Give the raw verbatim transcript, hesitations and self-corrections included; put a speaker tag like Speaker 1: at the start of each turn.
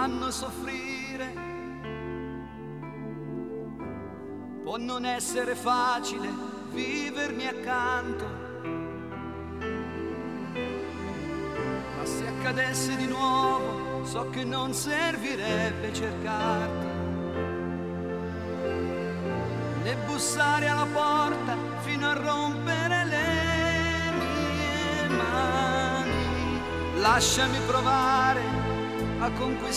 Speaker 1: fanno soffrire. Può non essere facile vivermi accanto, ma se accadesse di nuovo so che non servirebbe cercarti, né bussare alla porta fino a rompere le mie mani. Lasciami provare a conquistare